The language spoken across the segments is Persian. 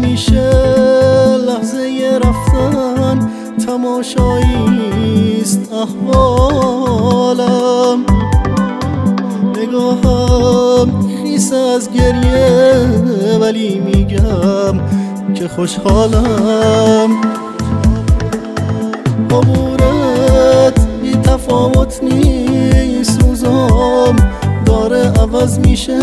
همیشه لحظه رفتن تماشاییست احوالم. نگاهم خیس از گریه ولی میگم که خوشحالم. عبورت بی تفاوت نیست، روزام داره عوض میشه،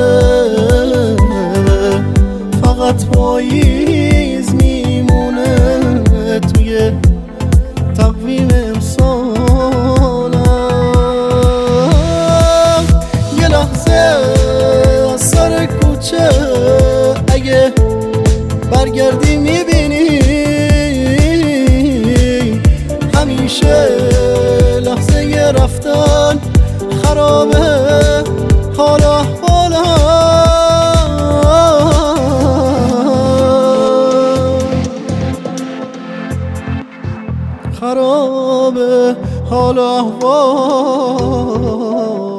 فقط پاییز میمونه توی تقویم امسالم. یه لحظه از سر کوچه اگه برگردی میبینی همیشه لحظه رفتن خرابه حال احوالم. خرابه حال احوالم.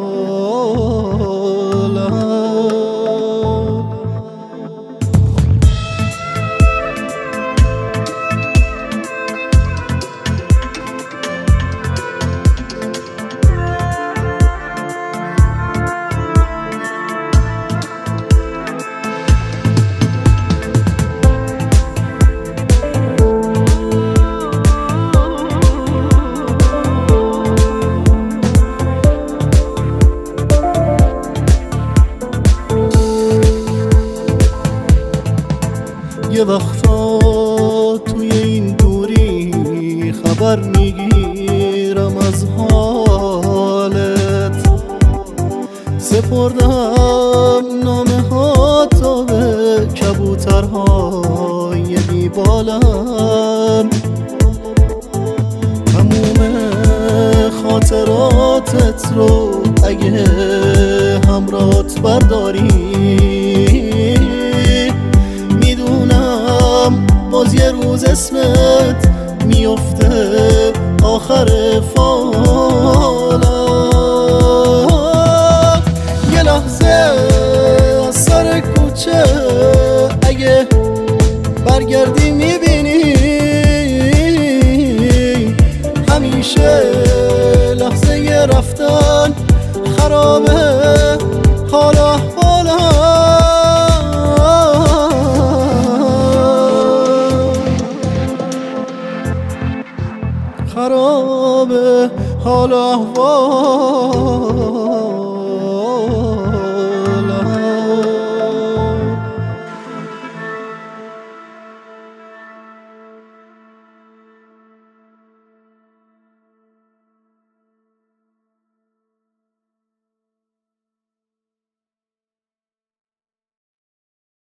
یه وقتا توی این دوری خبر میگیرم از حالت، سپردم نامه ها تا به کبوترهای بیبالم. تموم خاطراتت رو اگه همراهت برداری باز یه روز اسمت میفته آخر فالم. یه لحظه از سر کوچه اگه برگردی میبینی همیشه لحظه رفتن خرابه حال احوالم. خرابه حال احوال.